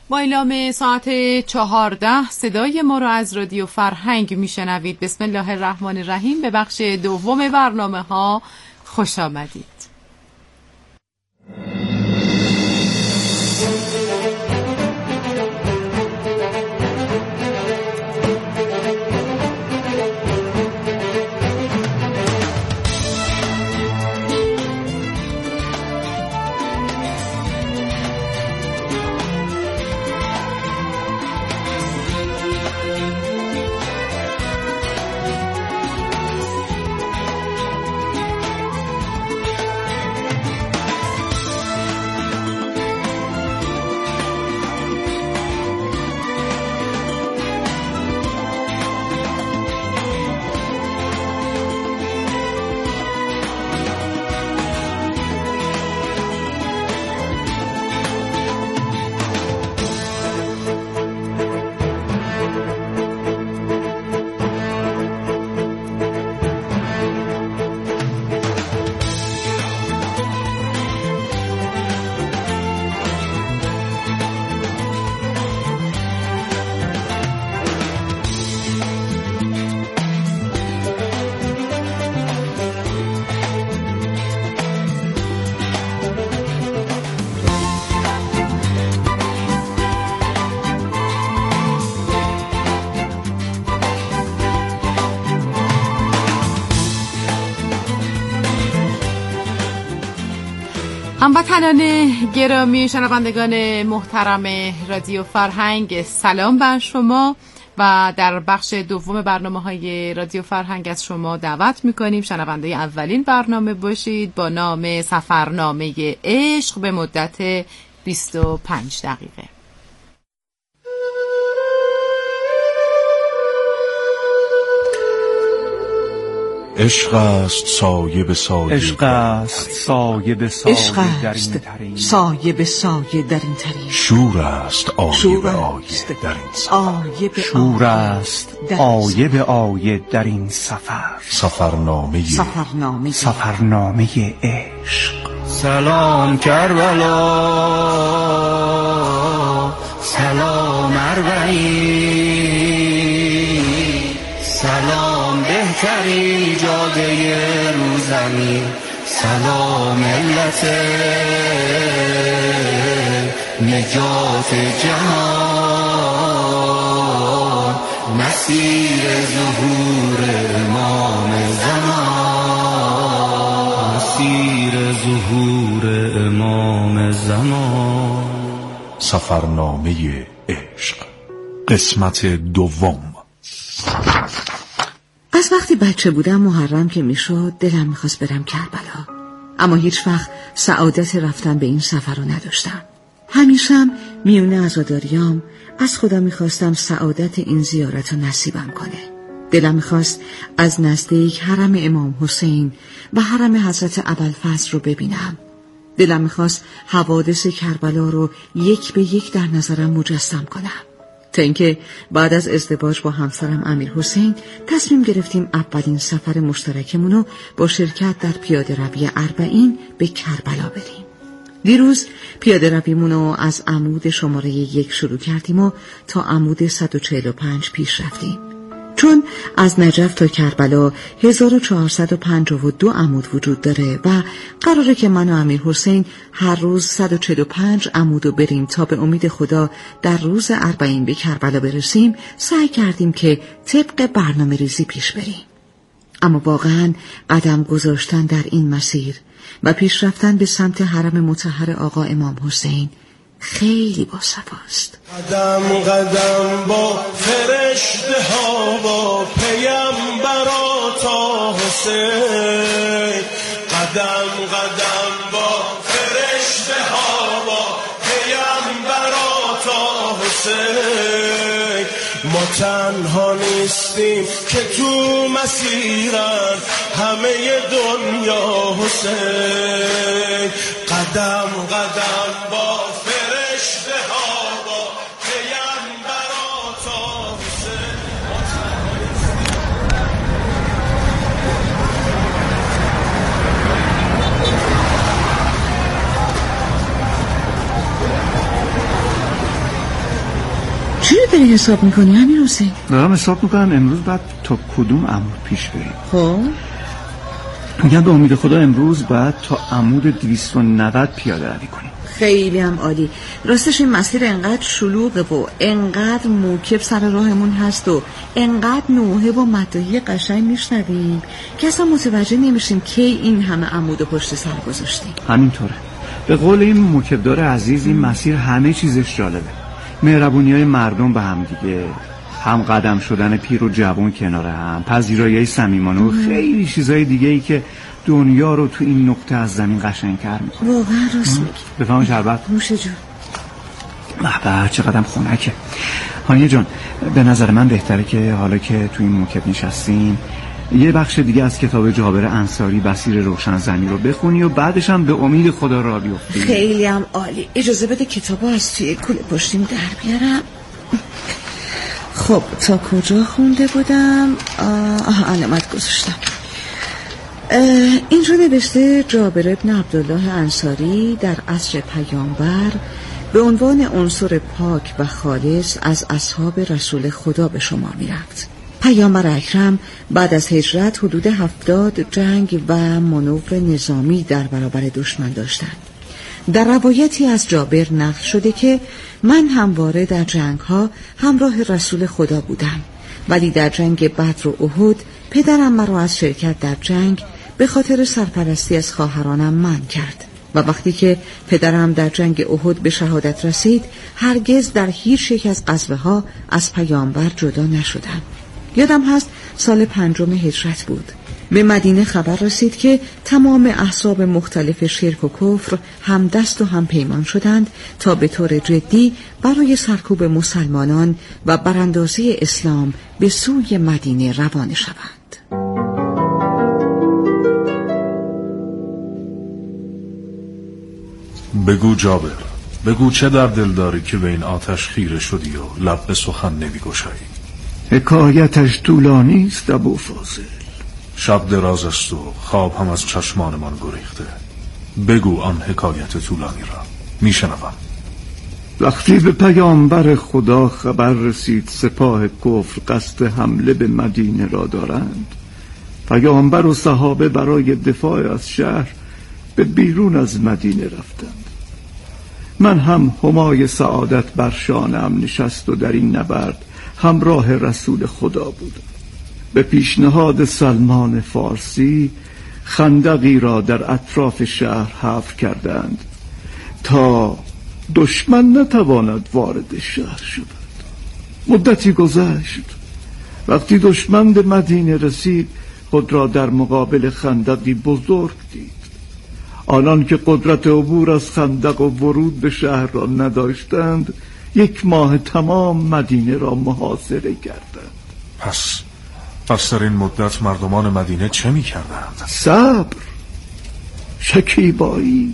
با اعلام ساعت 14 صدای ما رو از رادیو فرهنگ میشنوید. بسم الله الرحمن الرحیم. به بخش دوم برنامه ها خوش آمدید. هموطنان گرامی، شنوندگان محترم رادیو فرهنگ، سلام بر شما و در بخش دوم برنامه‌های رادیو فرهنگ از شما دعوت می‌کنیم شنونده اولین برنامه باشید با نام سفرنامه عشق به مدت 25 دقیقه. عشق است سایه به سایه، عشق است سایه به سایه، عشق است سایه به سایه در این طریق، شور است آیه به آیه در این سفر، شور است آیه به آیه در این سفر، سفرنامه عشق. سلام کربلا، سلام اربعین، سلام بهترین جاده روزنی، سلام ملت نجات جهان، مسیر ظهور امام زمان، مسیر ظهور امام زمان. سفرنامه عشق قسمت دوم. از وقتی بچه بودم محرم که میشد دلم میخواست برم کربلا، اما هیچ وقت سعادت رفتن به این سفر رو نداشتم. همیشم میونه عزاداریام از خدا میخواستم سعادت این زیارت رو نصیبم کنه. دلم میخواست از نزدیک حرم امام حسین و حرم حضرت ابوالفضل رو ببینم. دلم میخواست حوادث کربلا رو یک به یک در نظرم مجسم کنم. تا اینکه بعد از ازدواج با همسرم امیر حسین تصمیم گرفتیم اولین سفر مشترکمون رو با شرکت در پیاده روی اربعین به کربلا بریم. دیروز پیاده رویمون رو از عمود شماره 1 شروع کردیم و تا عمود 145 پیش رفتیم. چون از نجف تا کربلا 1452 عمود وجود داره و قراره که من و امیر حسین هر روز 145 عمود رو بریم تا به امید خدا در روز اربعین به کربلا برسیم، سعی کردیم که طبق برنامه ریزی پیش بریم. اما واقعا قدم گذاشتن در این مسیر و پیش رفتن به سمت حرم مطهر آقا امام حسین خیلی با صفاست. قدم قدم با فرشته ها، با پیامبرات حسین، قدم قدم با فرشته ها، با پیامبرات حسین. ما تنها نیستیم که تو مسیرن همه دنیا حسین، قدم قدم با فرشته ها، با پیامبرات حسین. داری حساب میکنی همین حسین؟ دارم حساب میکنم امروز بعد تا کدوم عمود پیش بریم. خب میگم به امید خدا امروز بعد تا عمود 290 پیاده روی کنیم. خیلی هم عالی. راستش این مسیر انقدر شلوغه و انقدر موکب سر راهمون هست و انقدر نوحه و مداحی قشنگ میشنویم که اصلا متوجه نمیشیم کی این همه عمود پشت سر گذاشتیم. همینطوره. به قول این موکبدار عزیز این مسیر همه چیزش جالبه. مهربونی‌های مردم به هم دیگه، هم قدم شدن پیر و جوان کنار هم، پذیرایی‌های صمیمانه و خیلی چیزای دیگه‌ای که دنیا رو تو این نقطه از زمین قشنگ‌تر می‌کنه. واقعا راست میگی. بفهم شربت. نوش جون. به چقدرم خنکه. هانیه جان، به نظر من بهتره که حالا که تو این موکب نشستیم یه بخش دیگه از کتاب جابر انصاری بصیر روشن زمین رو بخونی و بعدش هم به امید خدا را بیفتی. خیلی هم عالی. اجازه بده کتابو از توی کوله پشتیم در بیارم. خب تا کجا خونده بودم؟ علامت گذاشتم. اینجا نوشته جابر ابن عبدالله انصاری در عصر پیامبر به عنوان عنصر پاک و خالص از اصحاب رسول خدا به شما می رفت. پیامبر اکرم بعد از هجرت حدود 70 جنگ و مانور نظامی در برابر دشمن داشتند. در روایتی از جابر نقل شده که من همواره در جنگ‌ها همراه رسول خدا بودم، ولی در جنگ بدر و احد پدرم مرا از شرکت در جنگ به خاطر سرپرستی از خواهرانم منع کرد و وقتی که پدرم در جنگ احد به شهادت رسید هرگز در هیچ یک از غزوه‌ها از پیامبر جدا نشدم. یادم هست سال 5 هجرت بود. به مدینه خبر رسید که تمام احزاب مختلف شرک و کفر هم دست و هم پیمان شدند تا به طور جدی برای سرکوب مسلمانان و براندازی اسلام به سوی مدینه روانه شوند. بگو جابر، بگو چه در دل داری که به این آتش خیره شدی و لب به سخن نمی‌گشایی؟ حکایتش طولانی است ابو فاضل. شب دراز است و خواب هم از چشمانمان گریخته. بگو آن حکایت طولانی را، میشنوم. وقتی به پیامبر خدا خبر رسید سپاه کفر قصد حمله به مدینه را دارند، پیامبر و صحابه برای دفاع از شهر به بیرون از مدینه رفتند. من هم همای سعادت بر شانه‌ام نشست و در این نبرد همراه رسول خدا بودم. به پیشنهاد سلمان فارسی خندقی را در اطراف شهر حفر کردند تا دشمن نتواند وارد شهر شود. مدتی گذشت. وقتی دشمن به مدینه رسید خود را در مقابل خندقی بزرگ دید. آنان که قدرت عبور از خندق و ورود به شهر را نداشتند 1 ماه تمام مدینه را محاصره کردند. پس در این مدت مردمان مدینه چه می کردند؟ صبر، شکیبایی.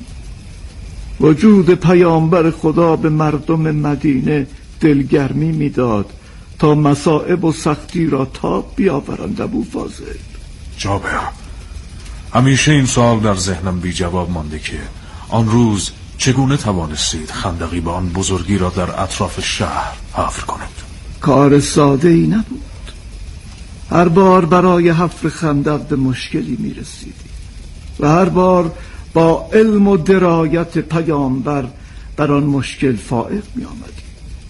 وجود پیامبر خدا به مردم مدینه دلگرمی میداد تا مصائب و سختی را تاب بیاورند. ابو فاضل جابر، همیشه این سوال در ذهنم بی جواب مانده که آن روز چگونه توانستید خندقی به آن بزرگی را در اطراف شهر حفر کنید؟ کار ساده ای نبود. هر بار برای حفر خندق به مشکلی می رسیدیم و هر بار با علم و درایت پیامبر بر آن مشکل فائق می آمدیم.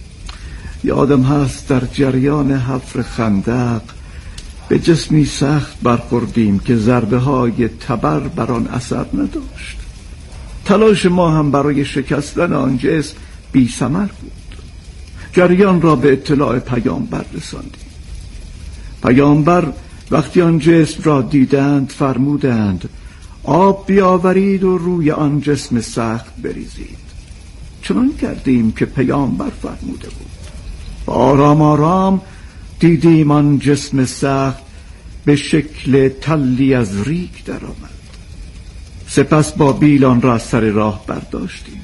یادم هست در جریان حفر خندق به جسمی سخت برخوردیم که ضربه های تبر بر آن اثر نداشت. تلاش ما هم برای شکستن آن جسم بی ثمر بود. جریان را به اطلاع پیامبر رساندیم. پیامبر وقتی آن جسم را دیدند فرمودند آب بیاورید و روی آن جسم سخت بریزید. چنان کردیم که پیامبر فرموده بود. آرام آرام دیدیم آن جسم سخت به شکل تلی از ریگ در آمد. سپس با بیل آن را از سر راه برداشتیم.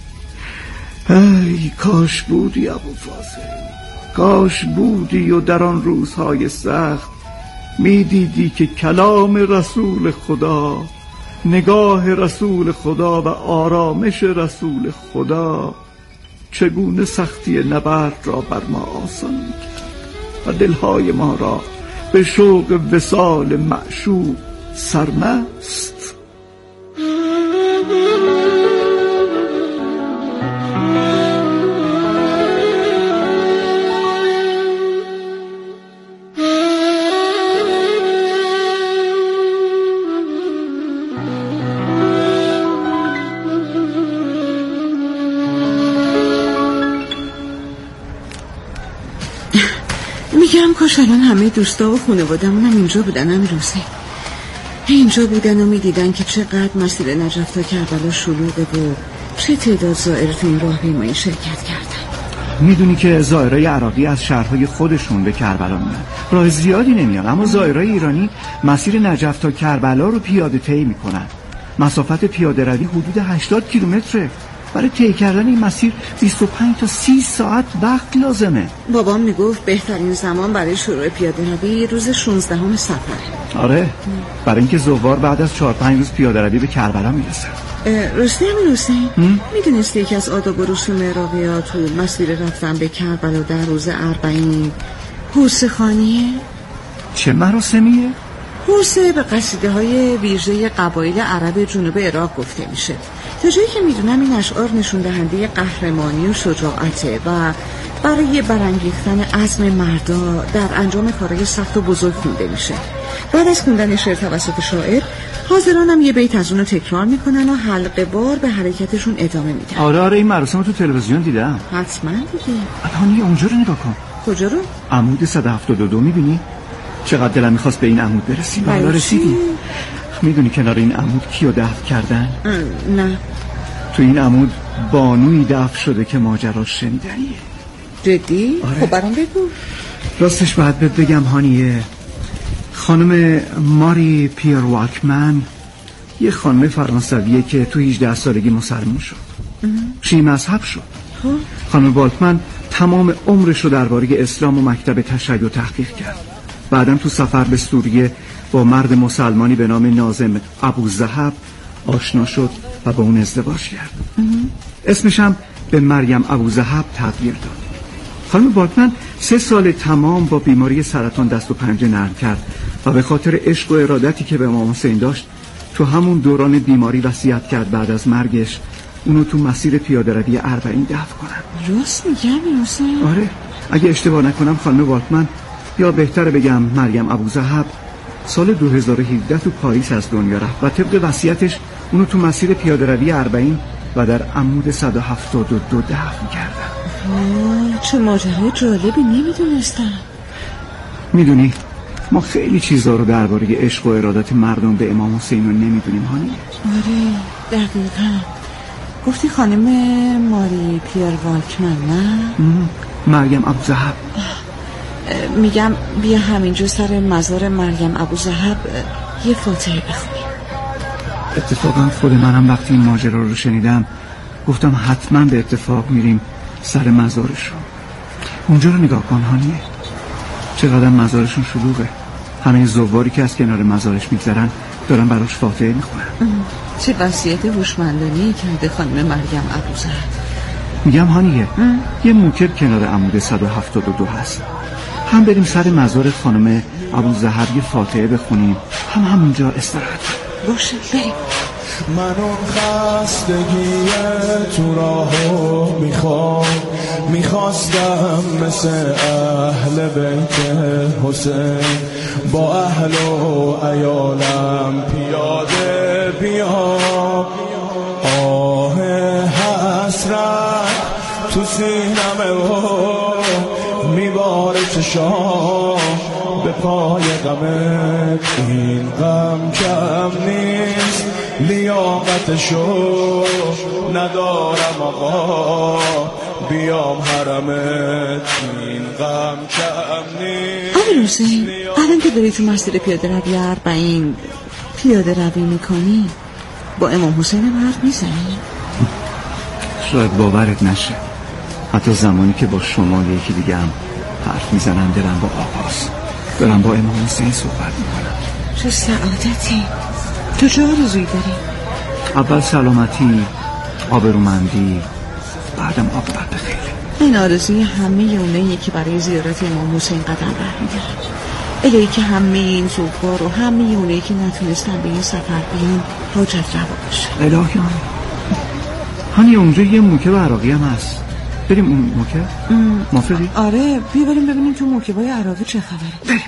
ای کاش بودی ابو فاضل، کاش بودی و در آن روزهای سخت می دیدی که کلام رسول خدا، نگاه رسول خدا و آرامش رسول خدا چگونه سختی نبرد را بر ما آسان می‌کرد و دلهای ما را به شوق وصال معشوق سرمست. میگم کاش الان همه دوستا و خانواده‌مونم اینجا بودن. امیرحسین اینجا بودن و میدیدن که چقدر مسیر نجف تا کربلا شلوغه و چه تعداد زائر تو این راهپیمایی شرکت کردن. میدونی که زائرای عراقی از شهرهای خودشون به کربلا میرن، راه زیادی نمیان، اما زائرای ایرانی مسیر نجف تا کربلا رو پیاده طی میکنن. مسافت پیاده روی حدود 80 کیلومتره. برای طی کردن این مسیر 25 تا 30 ساعت وقت لازمه. بابام میگفت بهترین زمان برای شروع پیاده روی روز 16 صفره. آره، برای اینکه زوار بعد از 4-5 روز پیاده روی به کربلا میرسن. راستی امیرحسین میدونستی یکی از آداب و رسوم عراقی‌ها تو مسیر رفتن به کربلا در روز 40 حوصه خوانیه؟ چه مراسمیه؟ حوصه به قصیده های ویژه قبایل عرب جنوب عراق گفته میشه. تا جایی که میدونم این اشعار نشون دهنده قهرمانی و شجاعته و برای برانگیختن عزم مردا در انجام کارهای سخت و بزرگ خونده میشه. بعد از خوندن شعر توسط شاعر، حاضرانم یه بیت از اونو تکرار میکنن و حلقه بار به حرکتشون ادامه میدن. آره این مراسم تو تلویزیون دیدم. حتما دیگه. الان اونجا رو نگاه کن. کجا رو؟ عمود 172 میبینی؟ چقدر دلم میخواست به این عمود برسیم. حالا رسیدیم. میدونی کنار این عمود کیو دفن کردن؟ نه. تو این عمود بانویی دفن شده که ماجراش شنیدنیه. جدی؟ آره. خب برام بگو. راستش باید بگم هانیه، خانم ماری پیر واکمن یه خانم فرانسویه که تو 18 سالگی مسلمان شد. شیعه مذهب شد. خانم واکمن تمام عمرش رو درباره اسلام و مکتب تشیع تحقیق کرد. بعدم تو سفر به سوریه با مرد مسلمانی به نام ناظم ابوذهب آشنا شد و با اون ازدواج کرد. اسمش هم به مریم ابوذهب تغییر داد. خانم واکمن 3 سال تمام با بیماری سرطان دست و پنجه نرم کرد و به خاطر عشق و ارادتی که به امام حسین داشت تو همون دوران بیماری وصیت کرد بعد از مرگش اونو تو مسیر پیاده روی 40 دفن کنن. راست میگم حسین؟ آره، اگه اشتباه نکنم خانم واکمن یا بهتره بگم مریم ابوذهب سال 2017 تو پاریس از دنیا رفت و طبق وصیتش اونو تو مسیر پیاده روی 40 و در عمود 172 دفن کردن. چه ماجرای جالبی، نمیدونستم. میدونی ما خیلی چیزا رو درباره عشق و ارادت مردم به امام حسین رو نمیدونیم هانی. آره دقیقا. گفتی خانم ماری پیر واکمن نه؟ مریم ابوذهب. میگم بیا همینجا سر مزار مریم ابوذهب یه فاتحه بخونیم. اتفاقا خود منم وقتی این ماجرا رو شنیدم گفتم حتما به اتفاق میریم سر مزارشون. اونجا رو نگاه کن هانیه، چقدر مزارشون شلوغه. همه زواری که از کنار مزارش میگذرن دارن براش فاتحه میخونن. چه وصیت هوشمندانه‌ای کرده خانم مریم ابوذهب. میگم هانیه یه موکب کنار عمود 172 هست، هم بریم سر مزار خانم ابوذهب یه فاتحه بخونیم، هم همونجا استراحت. باشه بریم. من اون خستگی تو راهو میخواستم مثل اهل بیت حسین با اهل و عیالم پیاده بیام. آه حسرت تو سینمه و میباره چشام به پای غمت. این غم کم نیست لیاقتشو ندارم آقا بیام حرمت. این غم کم نیست. امیرحسین الان که داری تو مسیر پیاده روی 40 پیاده روی میکنی با امام حسین حرف میزنی؟ شاید باورت نشه، حتی زمانی که با شما یکی دیگه هم حرف میزنم دلم با آقاست، دارم با امام حسین صحبت میکنم. چه سعادتی. تو چه آرزویی داری؟ اول سلامتی، آبرومندی، بعدم آب برده خیلی. این آرزوی همه اونایی که برای زیارت امام حسین قدم برمی‌دارن. الهی که همه این زوار و همه اونایی که نتونستن به این سفر بیان حاجت روا بشه. الهی هانی اونجا یه موکب عراقی هم هست، بریم اون موکب؟ موافقی؟ آره بیا بریم ببینیم تو موکبای عراقی چه خبره. بریم.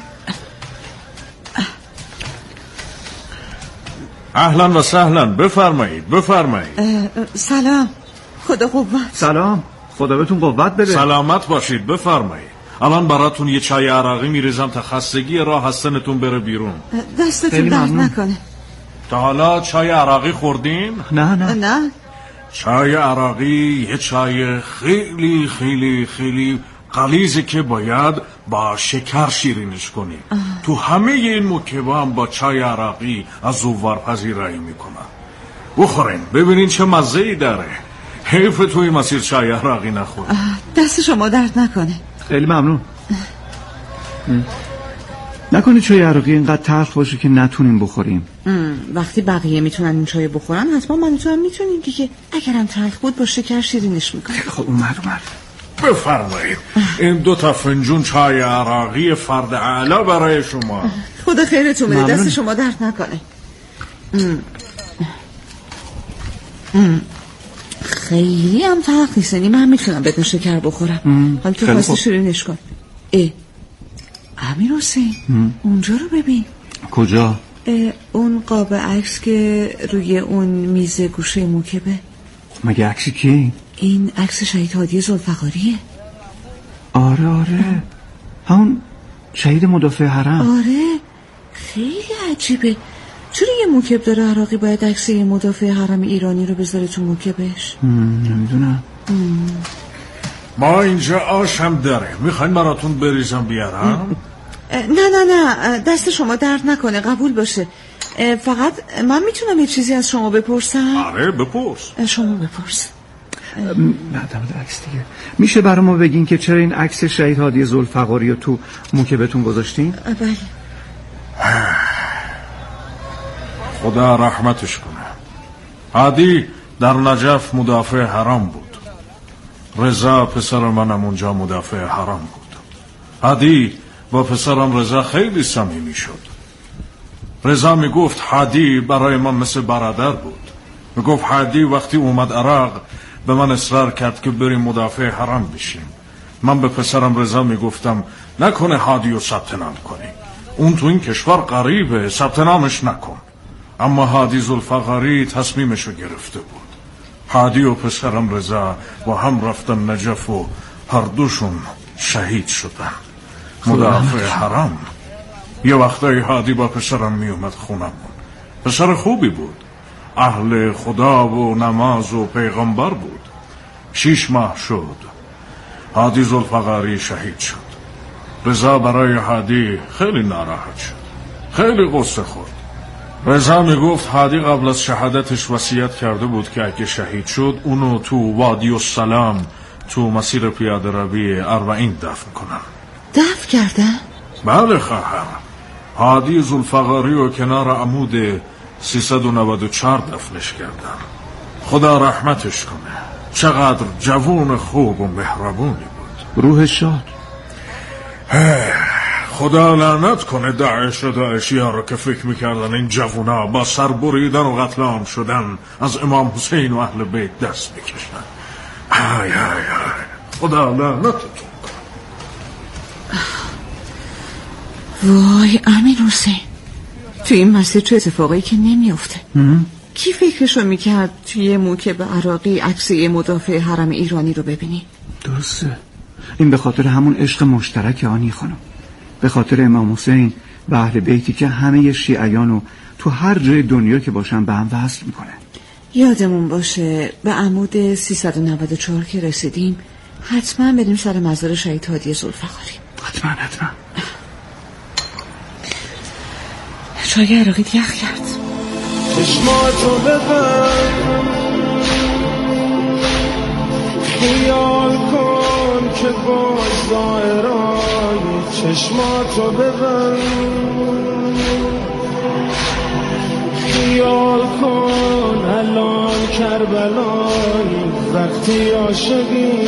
اهلا و سهلا، بفرمایید. سلام، خدا قوت. سلام، خدا بهتون قوت بده. سلامت باشید، بفرمایید. الان براتون یه چای عراقی میریزم تا خستگی راه هستنتون بره بیرون. دستتون درد نکنه. تا حالا چای عراقی خوردین؟ نه. چای عراقی یه چای خیلی خیلی خیلی غلیظه که باید با شکر شیرینش کنی. تو همه این موکبا هم با چای عراقی از زوار پذیرایی میکنن. بخورین ببینین چه مزه‌ای داره. حیف توی مسیر چای عراقی نخورین. دست شما درد نکنه. خیلی ممنون. نکنه چای عراقی اینقدر تلخ باشه که نتونیم بخوریم. وقتی بقیه میتونن این چای بخورن حتما من میتونیم دیگه. اگرم تلخ بود با شکر شیرینش میکنم. خب اومد. بفرمایید. این 2 فنجون چای عراقی فرد اعلی برای شما. خدا خیرتون بده. دست شما درد نکنه. خیلی هم تلخ نیست. من میتونم بدون شکر بخورم. حالا تو خواستی شیرینش کن. امیر حسین اونجا رو ببین. کجا؟ اون قاب عکس که روی اون میز گوشه موکبه. مگه عکسی کی؟ این عکس شهید هادی ذوالفقاریه. آره همون شهید مدافع حرم. آره خیلی عجیبه. چرا یه موکب داره عراقی باید عکس یه مدافع حرم ایرانی رو بذاره تو موکبش؟ نمیدونم. ما اینجا آش هم داره. میخواین براتون بریزم بیارم؟ نه دست شما درد نکنه. قبول باشه. فقط من میتونم یه چیزی از شما بپرسم؟ آره بپرس. شما بپرس. نه عکس دیگه. میشه برای ما بگین که چرا این عکس شهید هادی ذوالفقاری رو تو موکبتون گذاشتین؟ بله. خدا رحمتش کنه. هادی در نجف مدافع حرم بود. رضا پسر منم اونجا مدافع حرم بود. هادی با پسرم رضا خیلی صمیمی شد. رضا میگفت هادی برای من مثل برادر بود. میگفت هادی وقتی اومد عراق به من اصرار کرد که بریم مدافع حرم بشیم. من به پسرم رضا میگفتم نکنه هادی رو ثبت نام کنی، اون تو این کشور غریبه، ثبت نامش نکن. اما هادی ذوالفقاری تصمیمشو گرفته بود. هادی و پسرم رضا با هم رفتن نجف و هر دوشون شهید شدن. مدافع حرم. یه وقتایی هادی با پسرم میومد خونمون. پسر خوبی بود، اهل خدا و نماز و پیغمبر بود. 6 ماه شد هادی ذوالفقاری شهید شد. رضا برای هادی خیلی ناراحت شد، خیلی غصه خورد. رضا میگفت هادی قبل از شهادتش وصیت کرده بود که اگه شهید شد اونو تو وادی السلام تو مسیر پیاده روی 40 دفن کنن. دفن کردن؟ بله خواهر. هادی ذوالفقاری و کنار عمود 394 دفنش کردن. خدا رحمتش کنه. چقدر جوون خوب و مهربونی بود. روح شاد. خدا لعنت کنه داعش و داعشی‌ها رو که فکر میکردن این جوونا با سر بریدن و قتل عام شدن از امام حسین و اهل بیت دست بکشن. آی خدا لعنتتون کنه. وای امیر حسین، تو این مسیر چه اتفاقایی که نمیافته. کی فکرشو میکرد توی موکب عراقی عکس یه مدافع حرم ایرانی رو ببینی؟ درسته. این به خاطر همون عشق مشترک آنی خانم، به خاطر امام حسین و اهل بیتی که همه شیعیانو تو هر جای دنیا که باشن به هم وصل میکنه. یادمون باشه به عمود 394 که رسیدیم حتما بریم سر مزار شهید هادی ذوالفقاری. حتما. چای عراقی یخ کرد. چشماتو ببند، خیال کن که باز دائرای چشماتو ببند، خیال کن الان کربلای وقتی عاشقی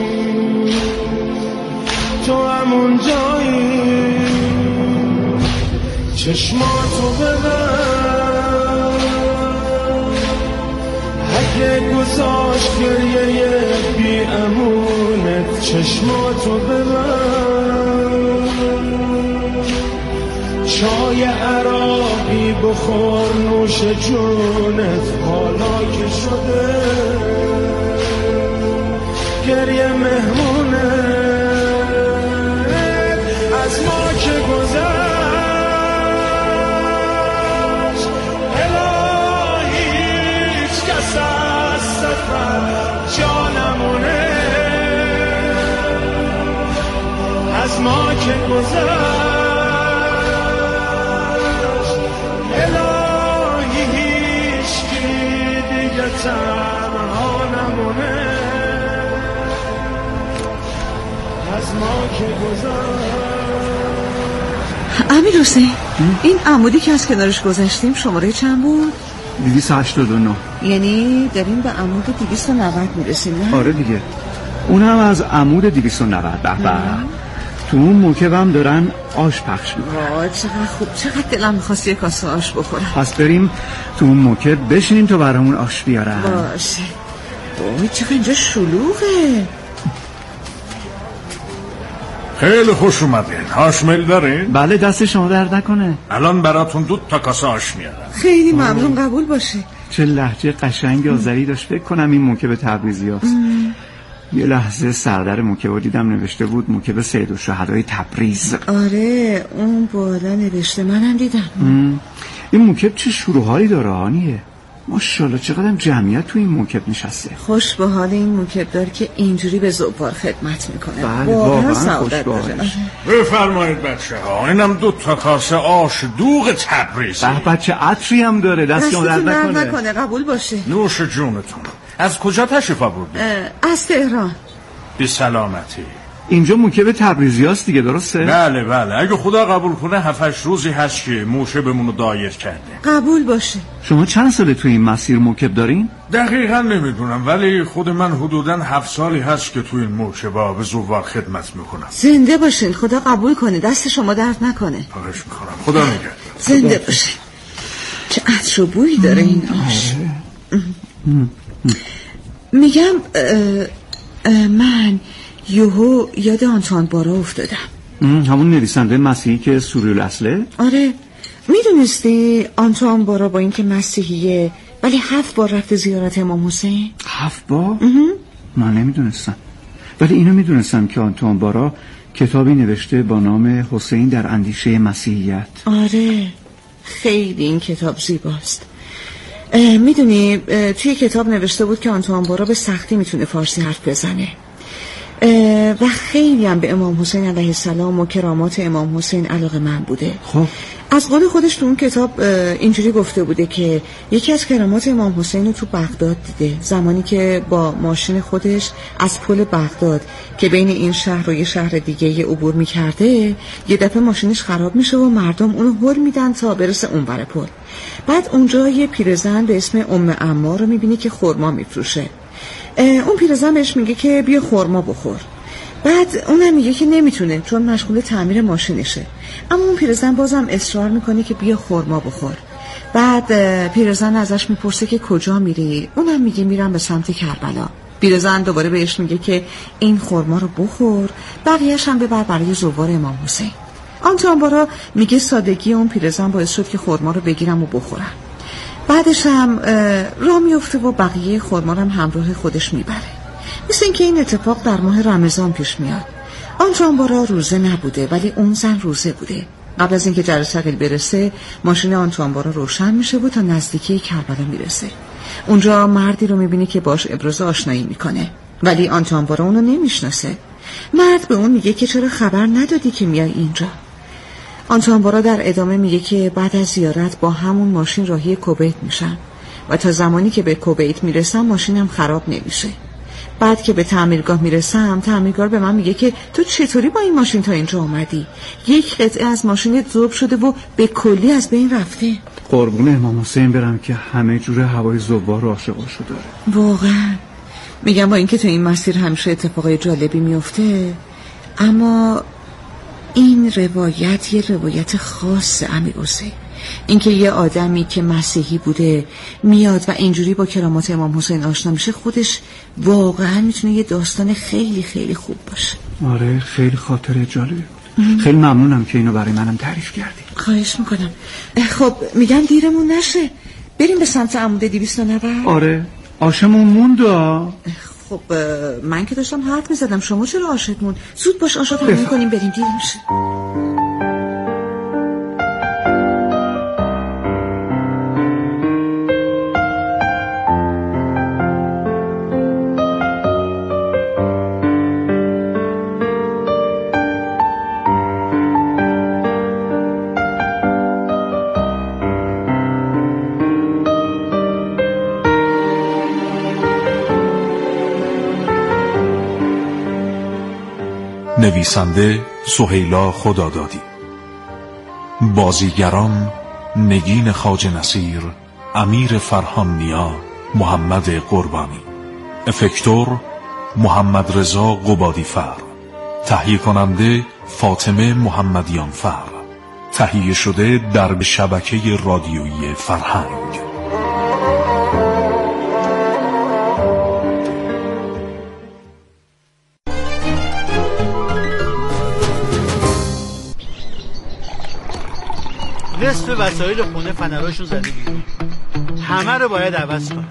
تو همون جایی چشماتو ببر اگه گذاشت گریه بی امونت چشماتو ببر چای عراقی بخور نوش جونت حالا که شده گریه مهمونت از ما که گذشت الهی هیچ کس از سفر جانمونه از ما که گذشت الهی هیچ کی دیگه تنها نمونه از ما که گذشت. امیر حسین این عمودی که از کنارش گذشتیم شماره چند بود؟ 289. یعنی داریم به عمود 290 میرسیم نه؟ آره دیگه اونم از عمود 290. تو اون موکبم دارن آش پخش میکنن. وای چقدر خوب، چقدر دلم میخواست یه کاسه آش بخورم. پس بریم تو اون موکب بشینیم تا برامون آش بیارن. باشه. وای چقدر اینجا شلوغه. خیلی خوش اومدین. آش میل دارین؟ بله دست شما درد نکنه. الان براتون 2 کاسه آش میارم. خیلی ممنون، قبول باشه. چه لهجه قشنگ آذری داشت. فکر کنم این موکب تبریزی هست. یه لحظه سردر موکب دیدم نوشته بود موکب سید الشهدای تبریز. آره اون بالا نوشته، منم دیدم. این موکب چه شروحالی داره آنیه. ماشاءالله چقدر جمعیت تو این موکب نشسته. خوش به حال این موکب دار که اینجوری به زوار خدمت میکنه. بله واقعا خوش به حالش. بفرمایید بچه ها، اینم 2 کاسه آش دوغ تبریزی. به بچه عطری هم داره. دست شما درد نکنه. قبول باشه. نوش جونتون. از کجا تشریف آوردید؟ از تهران. بی سلامتی. اینجا موکب تبریزی هست دیگه درسته؟ بله اگه خدا قبول کنه 7-8 روزی هست که موشه بمونو دایر کرده. قبول باشه. شما چند ساله تو این مسیر موکب دارین؟ دقیقا نمیدونم ولی خود من حدوداً 7 سالی هست که تو این موکبا به زوار خدمت میکنم. زنده باشین، خدا قبول کنه، دست شما درد نکنه. خواهش میکنم. خدا نگهدار. زنده باشین. چه عطر و بویی داره این آش. میگم من یهو یاد آنتوان بارا افتادم. همون نویسنده مسیحی که سوری الاصله؟ آره. میدونستی آنتوان بارا با اینکه مسیحیه ولی 7 بار رفته زیارت امام حسین؟ 7 بار؟ من نمیدونستم. ولی اینو میدونستم که آنتوان بارا کتابی نوشته با نام حسین در اندیشه مسیحیت. آره خیلی این کتاب زیباست. میدونی توی کتاب نوشته بود که آنتوان بارا به سختی میتونه فارسی حرف بزنه و خیلی هم به امام حسین علیه السلام و کرامات امام حسین علاقه من بوده. خب از قول خودش تو اون کتاب اینجوری گفته بوده که یکی از کرامات امام حسین رو تو بغداد دیده، زمانی که با ماشین خودش از پل بغداد که بین این شهر و یه شهر دیگه عبور میکرده یه دفعه ماشینش خراب میشه و مردم اونو هل میدن تا برسه اونور پل. بعد اونجا یه پیرزن به اسم ام عمار رو میبینی که خرما میفروشه. اون پیرزن بهش میگه که بیا خرما بخور. بعد اونم میگه که نمیتونه چون مشغول تعمیر ماشینشه. اما اون پیرزن بازم اصرار میکنه که بیا خرما بخور. بعد پیرزن ازش میپرسه که کجا میری؟ اونم میگه میرم به سمت کربلا. پیرزن دوباره بهش میگه که این خرما رو بخور، بقیه‌اش هم ببر برای زوار امام حسین. آنتوان بارا میگه سادگی اون پیرزن باعث شد که خرما رو بگیرم و بخورم. بعدش هم راه میفته و بقیه خرما رو هم همراه خودش میبره. مثل اینکه این اتفاق در ماه رمضان پیش میاد. آنتوان بارا روزه نبوده ولی اون زن روزه بوده. قبل از اینکه جرس ثقیل برسه ماشین آنتوان بارا روشن میشه و تا نزدیکی کربلا میرسه. اونجا مردی رو میبینه که باش ابراز آشنایی میکنه ولی آنتوان بارا اونو نمیشناسه. مرد به اون میگه که چرا خبر ندادی که میای اینجا؟ آنتوان بارا در ادامه میگه که بعد از زیارت با همون ماشین راهی کوبیت میشن و تا زمانی که به کوبیت میرسم ماشینم خراب نمیشه. بعد که به تعمیرگاه میرسم تعمیرگار به من میگه که تو چطوری با این ماشین تا اینجا اومدی؟ یک قطعه از ماشینت ذوب شده و به کلی از بین رفته. قربون امام حسین برم که همه جور هوای زوار رو عاشقاشو داره. واقعا میگم با اینکه تو این مسیر همیشه اتفاقای جالبی میفته، اما این روایت یه روایت خاصه امیرحسین. اینکه یه آدمی که مسیحی بوده میاد و اینجوری با کرامات امام حسین آشنا میشه، خودش واقعا میتونه یه داستان خیلی خیلی خوب باشه. آره خیلی خاطره جالبی بود. خیلی ممنونم که اینو برای منم تعریف کردی. خواهش میکنم. خب میگن دیرمون نشه، بریم به سمت عمود 290. آره آشمون موند. خب من که داشتم حرف میزدم، شما چرا آشت موند؟ زود باش آشا تموم کنیم بریم، دیر میشه. نویسنده سهیلا خدادادی، بازیگران نگین خواجه نصیر، امیر فرهان نیا، محمد قربانی، افکتور محمد رضا قبادی فر، تهیه کننده فاطمه محمدیان فر، تهیه شده در شبکه رادیویی فرهنگ. نصف وسایل خونه فنراشون زده بیرون، همه رو باید عوض کنم.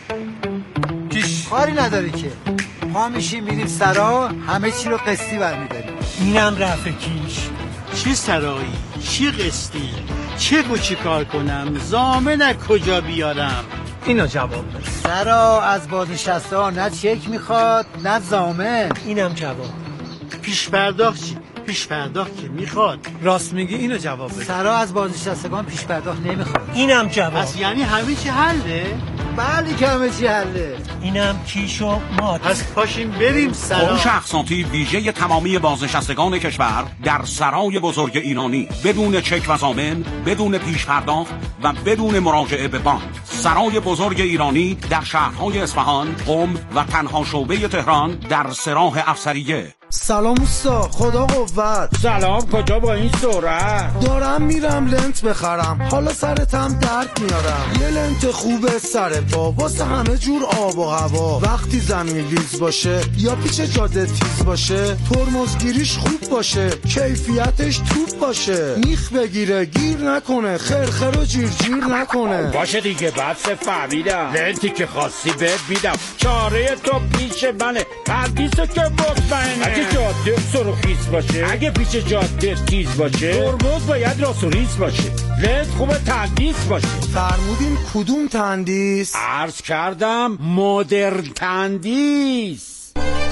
کاری نداره که ما میشیم میریم سرا، همه چی رو قسطی برمیداریم. اینم رفع کیش. چی سرایی؟ چی قسطی؟ چه چی کار کنم؟ ضامن کجا بیارم؟ اینو جواب بده. سرا از بازنشسته ها نه چک میخواد نه ضامن. اینم جواب. پیش پرداخت چی؟ پیش پرداخت که میخواد. راست میگی، اینو جواب بده. سرا از بازنشستگان پیش پرداخت نمیخواد. اینم جواب. پس یعنی همه چی حله؟ بله که همه چی حله. اینم کیش و مات. پس پاشیم بریم سرا. فروش اقساطی ویژه تمامی بازنشستگان کشور در سرای بزرگ ایرانی، بدون چک و ضامن، بدون پیش پرداخت و بدون مراجعه به بانک. سرای بزرگ ایرانی در شهرهای اصفهان، قم و تنها شعبه تهران در سراح افسریه. سلام اوستا، خدا قوت. سلام، کجا با این سرعت؟ دارم میرم لنت بخرم، حالا سرتم درد میارم. یه لنت خوبه سر پا واسه همه جور آب و هوا. وقتی زمین لیز باشه یا پیچ جاده تیز باشه، ترمزگیریش خوب باشه، کیفیتش توپ باشه، میخ بگیره گیر نکنه، خرخر و جیر نکنه. باشه دیگه، بس فهمیدم. لنتی که خواستی بهت میدم، چاره تو پیش منه، پردیسو که مطمئنه. اگه جاده سرخیز باشه، اگه پیچ جاده تیز باشه، ترمز باید راست و ریز باشه، لنت خوبه تندیس باشه. فرمودین کدوم تندیس؟ عرض کردم مدرن تندیس.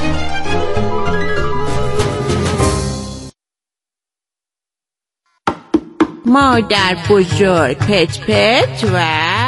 مادر بزرگ پت پت و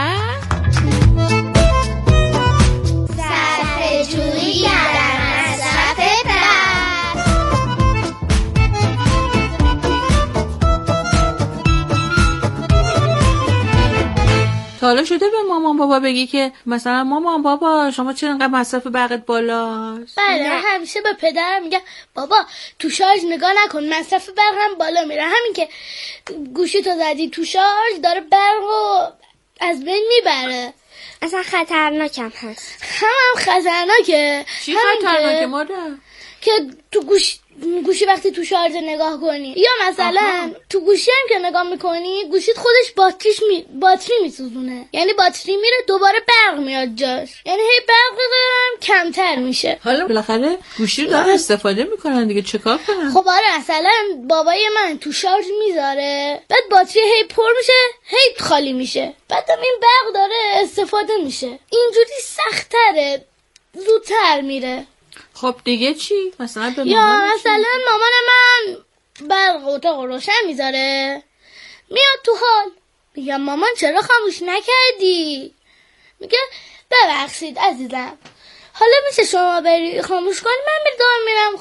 حالا شده به مامان بابا بگی که مثلا مامان بابا شما چرا انقدر مصرف برقت بالاست؟ بله، همیشه به پدرم میگم بابا تو شارژ نگاه نکن، مصرف برق هم بالا میره. همین که گوشی تو زدی تو شارژ داره برقو از بین میبره. اصلا خطرناکم هست. هم خطرناکه. چی خطرناکه مادر؟ که تو گوشی وقتی تو شارژ نگاه کنی، یا مثلا تو گوشی هم که نگاه میکنی گوشیت خودش باتری میسوزونه، یعنی باتری میره دوباره برق میاد جاش، یعنی هی برق هم کمتر میشه. حالا بالاخره گوشی رو دارن استفاده میکنن دیگه، چیکار کنن؟ خب آره، مثلا بابای من تو شارژ میذاره، بعد باتری هی پر میشه هی خالی میشه، بعد این برق داره استفاده میشه. اینجوری سخت‌تره، زودتر میره. خب دیگه چی؟ مثلا به یا مثلا مامان من برق اتاق روشن میذاره، میاد تو حال، میگم مامان چرا خاموش نکردی؟ میگه ببخشید عزیزم، حالا میشه شما بری خاموش کنی؟ من میرم